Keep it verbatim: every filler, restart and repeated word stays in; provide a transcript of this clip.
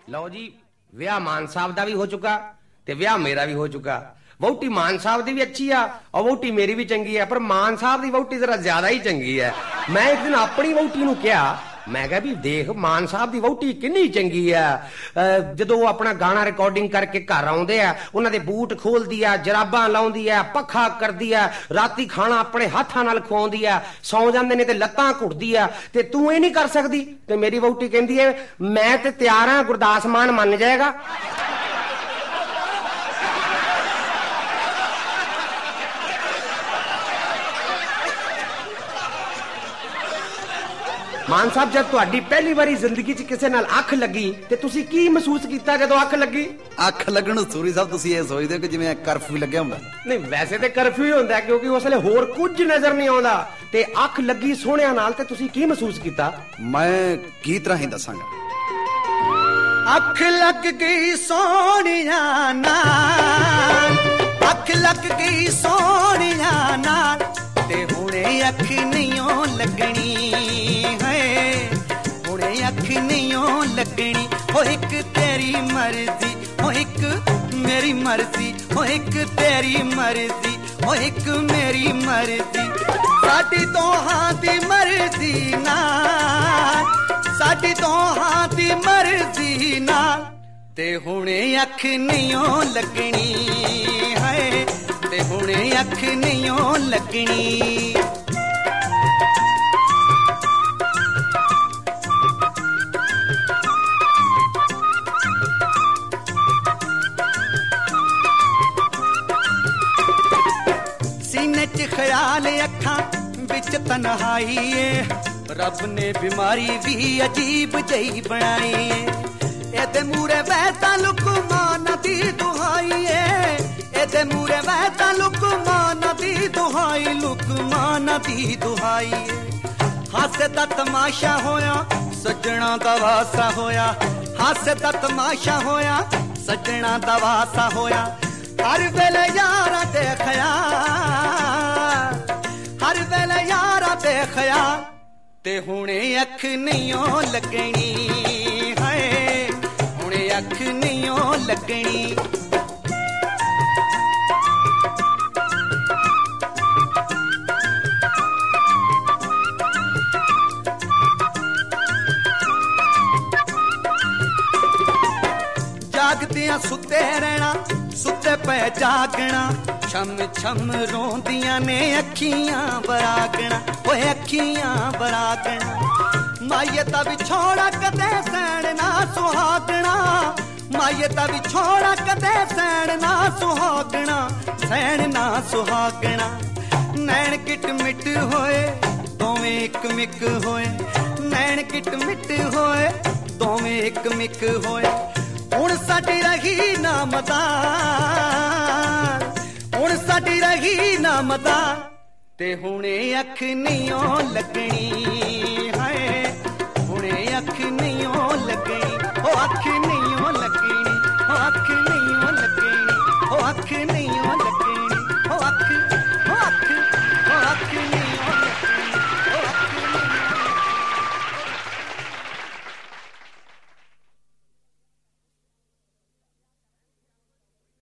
ਲਓ ਜੀ, ਵਿਆਹ ਮਾਨ ਸਾਹਿਬ ਦਾ ਵੀ ਹੋ ਚੁੱਕਾ ਤੇ ਵਿਆਹ ਮੇਰਾ ਵੀ ਹੋ ਚੁੱਕਾ। ਵਹੁਟੀ ਮਾਨ ਸਾਹਿਬ ਦੀ ਵੀ ਅੱਛੀ ਆ ਔਰ ਵਹੁਟੀ ਮੇਰੀ ਵੀ ਚੰਗੀ ਹੈ, ਪਰ ਮਾਨ ਸਾਹਿਬ ਦੀ ਵਹੁਟੀ ਜ਼ਰਾ ਜ਼ਿਆਦਾ ਹੀ ਚੰਗੀ ਹੈ। ਮੈਂ ਇੱਕ ਦਿਨ ਆਪਣੀ ਵਹੁਟੀ ਨੂੰ ਕਿਹਾ, ਮੈਂ ਕਿਹਾ ਵੀ ਦੇਖ ਮਾਨ ਸਾਹਿਬ ਦੀ ਵਹੁਟੀ ਕਿੰਨੀ ਚੰਗੀ ਆ। ਜਦੋਂ ਉਹ ਆਪਣਾ ਗਾਣਾ ਰਿਕਾਰਡਿੰਗ ਕਰਕੇ ਘਰ ਆਉਂਦੇ ਆ, ਉਹਨਾਂ ਦੇ ਬੂਟ ਖੋਲਦੀ ਆ, ਜਰਾਬਾਂ ਲਾਉਂਦੀ ਆ, ਪੱਖਾ ਕਰਦੀ ਆ, ਰਾਤੀ ਖਾਣਾ ਆਪਣੇ ਹੱਥਾਂ ਨਾਲ ਖਵਾਉਂਦੀ ਆ, ਸੌਂ ਜਾਂਦੇ ਨੇ ਤੇ ਲੱਤਾਂ ਘੁੱਟਦੀ ਆ, ਤੇ ਤੂੰ ਇਹ ਨਹੀਂ ਕਰ ਸਕਦੀ। ਤੇ ਮੇਰੀ ਵਹੁਟੀ ਕਹਿੰਦੀ ਹੈ ਮੈਂ ਤੇ ਤਿਆਰ ਆ, ਗੁਰਦਾਸ ਮਾਨ ਮੰਨ ਜਾਏਗਾ। ਮਾਨ ਸਾਹਿਬ, ਜਦ ਤੁਹਾਡੀ ਪਹਿਲੀ ਵਾਰੀ ਜ਼ਿੰਦਗੀ 'ਚ ਕਿਸੇ ਨਾਲ ਅੱਖ ਲੱਗੀ ਤੇ ਤੁਸੀਂ ਕੀ ਮਹਿਸੂਸ ਕੀਤਾ ਜਦੋਂ ਅੱਖ ਲੱਗੀ? ਅੱਖ ਲੱਗਣ ਨੂੰ ਸੂਰੀ ਸਾਹਿਬ ਤੁਸੀਂ ਇਹ ਸੋਚਦੇ ਹੋ ਕਿ ਜਿਵੇਂ ਕਰਫਿਊ ਲੱਗਿਆ ਹੁੰਦਾ? ਨਹੀਂ, ਵੈਸੇ ਤੇ ਕਰਫਿਊ ਹੀ ਹੁੰਦਾ ਕਿਉਂਕਿ ਉਸ ਵੇਲੇ ਹੋਰ ਕੁਝ ਨਜ਼ਰ ਨਹੀਂ ਆਉਂਦਾ। ਤੇ ਅੱਖ ਲੱਗੀ ਸੋਹਣਿਆਂ ਨਾਲ ਤੇ ਤੁਸੀਂ ਕੀ ਮਹਿਸੂਸ ਕੀਤਾ? ਮੈਂ ਕੀ ਤਰ੍ਹਾਂ ਹੀ ਦੱਸਾਂਗਾ। ਅੱਖ ਲੱਗ ਗਈ ਸੋਹਣਿਆਂ ਨਾਲ, ਅੱਖ ਲੱਗ ਗਈ ਸੋਹਣਿਆਂ ਨਾਲ, ਤੇ ਹੁਣੇ ਅੱਖ ਨਹੀਂ ਓ ਲੱਗਣੀ ਹੈ, ਹੁਣੇ ਅੱਖ ਨਹੀਂ ਓ ਲੱਗਣੀ। ਹੋ ਇੱਕ ਤੇਰੀ ਮਰਜ਼ੀ, ਹੋ ਇੱਕ ਮੇਰੀ ਮਰਜ਼ੀ, ਹੋ ਇੱਕ ਤੇਰੀ ਮਰਜ਼ੀ, ਹੋ ਇੱਕ ਮੇਰੀ ਮਰਜ਼ੀ। ਸਾਡੀ ਦੋਹਾਂ ਦੀ ਮਰਜ਼ੀ ਨਾਲ, ਸਾਡੀ ਦੋਹਾਂ ਦੀ ਮਰਜ਼ੀ ਨਾਲ, ਤੇ ਹੁਣੇ ਅੱਖ ਨਹੀਂ ਓ ਲੱਗਣੀ ਹੈ, ਤੇ ਹੁਣੇ ਅੱਖ ਨਹੀਂ ਓ ਲੱਗਣੀ। ਸੀਨੇ 'ਚ ਖਿਆਲ, ਅੱਖਾਂ ਵਿੱਚ ਤਨਹਾਈ ਏ, ਰੱਬ ਨੇ ਬਿਮਾਰੀ ਵੀ ਅਜੀਬ ਜਿਹੀ ਬਣਾਈ ਏ। ਇਹਦੇ ਮੂਰੇ ਬਹਿ ਤਾਂ ਲੁਕਮਾਨ ਦੀ ਦੁਹਾਈ ਏ, ਇਹਦੇ ਮੂਰੇ ਬਹਿ ਤਾਂ ਲੁਕਮਾਨ ਦੀ ਦੁਹਾਈ, ਲੁਕਮਾਨ ਦੀ ਦੁਹਾਈ ਏ। ਹਾਸੇ ਦਾ ਤਮਾਸ਼ਾ ਹੋਇਆ, ਸੱਜਣਾ ਦਾ ਵਾਸਾ ਹੋਇਆ, ਹਾਸੇ ਦਾ ਤਮਾਸ਼ਾ ਹੋਇਆ, ਸੱਜਣਾ ਦਾ ਵਾਸਾ ਹੋਇਆ। ਹਰ ਵੇਲੇ ਯਾਰਾਂ ਤੇ ਖਿਆਲ, ਹਰ ਵੇਲੇ ਯਾਰਾਂ ਤੇ ਖਿਆਲ, ਤੇ ਹੁਣੇ ਅੱਖ ਨਹੀਂ ਓ ਲੱਗਣੀ ਹੈ, ਹੁਣੇ ਅੱਖ ਨਹੀਂ ਓ ਲੱਗਣੀ। ਜਾਗਦਿਆਂ ਸੁੱਤੇ ਰਹਿਣਾ, ਸੁੱਤੇ ਪਏ ਜਾਗਣਾ, ਛਮ ਛਮ ਰੋਂਦੀਆਂ ਨੇ ਅੱਖੀਆਂ ਬਰਾਗਣਾ, ਓਏ ਅੱਖੀਆਂ ਬਰਾਗਣਾ। ਮਾਈਏ ਦਾ ਵਿਛੋੜਾ ਕਦੇ ਸਹਿਣ ਨਾ ਸੁਹਾਗਣਾ, ਮਾਈਏ ਦਾ ਵਿਛੋੜਾ ਕਦੇ ਸਹਿਣ ਨਾ ਸੁਹਾਗਣਾ, ਸਹਿਣ ਨਾ ਸੁਹਾਗਣਾ। ਨੈਣ ਕਿਟ ਮਿਟ ਹੋਏ, ਦੋਵੇਂ ਇੱਕ ਮਿਕ ਹੋਏ, ਨੈਣ ਕਿਟ ਮਿਟ ਹੋਏ, ਦੋਵੇਂ ਇੱਕ ਮਿਕ ਹੋਏ। ਹੁਣ ਸਾਡੀ ਰਹੀ ਨਾ ਮਦਾਨ, ਹੁਣ ਸਾਡੀ ਰਹੀ ਨਾ ਮਦਾਨ, ਤੇ ਹੁਣੇ ਅੱਖ ਨਹੀਂ ਓ ਲੱਗਣੀ ਹੈ, ਹੁਣੇ ਅੱਖ ਨਹੀਂ ਓ ਲੱਗਣੀ, ਉਹ ਅੱਖ ਨਹੀਂ ਓ ਲੱਗਣੀ, ਉਹ ਅੱਖ ਨਹੀਂ